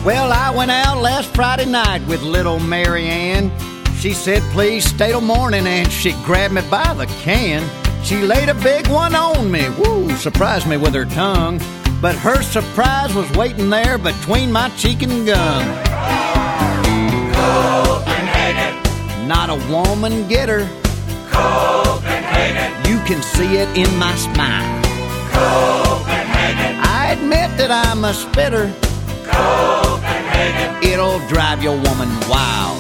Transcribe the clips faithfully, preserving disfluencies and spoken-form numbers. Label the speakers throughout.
Speaker 1: Well, I went out last Friday night with little Mary Ann. She said, please stay till morning, and she grabbed me by the can. She laid a big one on me, woo, surprised me with her tongue. But her surprise was waiting there between my cheek and gum.
Speaker 2: Copenhagen.
Speaker 1: Not a woman get her.
Speaker 2: Copenhagen.
Speaker 1: You can see it in my smile.
Speaker 2: Copenhagen.
Speaker 1: I admit that I'm a spitter.
Speaker 2: Copenhagen.
Speaker 1: It'll drive your woman wild.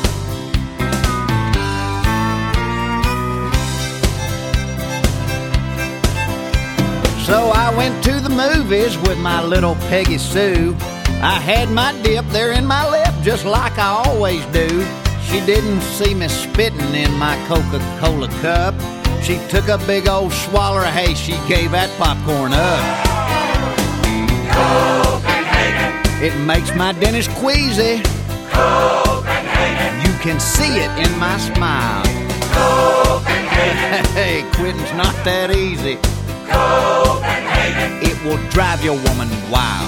Speaker 1: So I went to the movies with my little Peggy Sue. I had my dip there in my lip just like I always do. She didn't see me spitting in my Coca-Cola cup. She took a big old swallow. Hey, she gave that popcorn up.
Speaker 2: Copenhagen.
Speaker 1: It makes my dentist queasy.
Speaker 2: Copenhagen.
Speaker 1: You can see it in my smile.
Speaker 2: Copenhagen.
Speaker 1: Hey, quitting's not that easy.
Speaker 2: Copenhagen.
Speaker 1: It will drive your woman wild.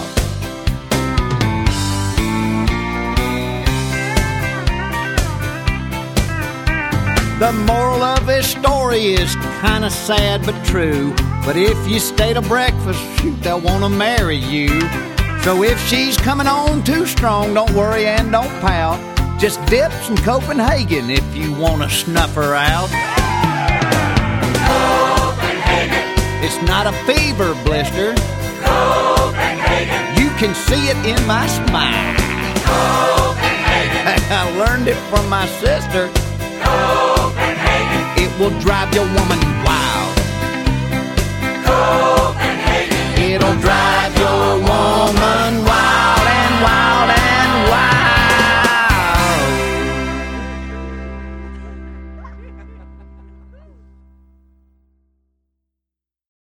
Speaker 1: The moral of this story is kinda sad but true. But if you stay to breakfast, shoot, they'll wanna marry you. So if she's coming on too strong, don't worry and don't pout. Just dip some Copenhagen if you wanna snuff her out.
Speaker 2: Copenhagen.
Speaker 1: It's not a fever blister.
Speaker 2: Copenhagen.
Speaker 1: You can see it in my smile.
Speaker 2: Copenhagen.
Speaker 1: I learned it from my sister.
Speaker 2: Copenhagen.
Speaker 1: It will drive your woman wild.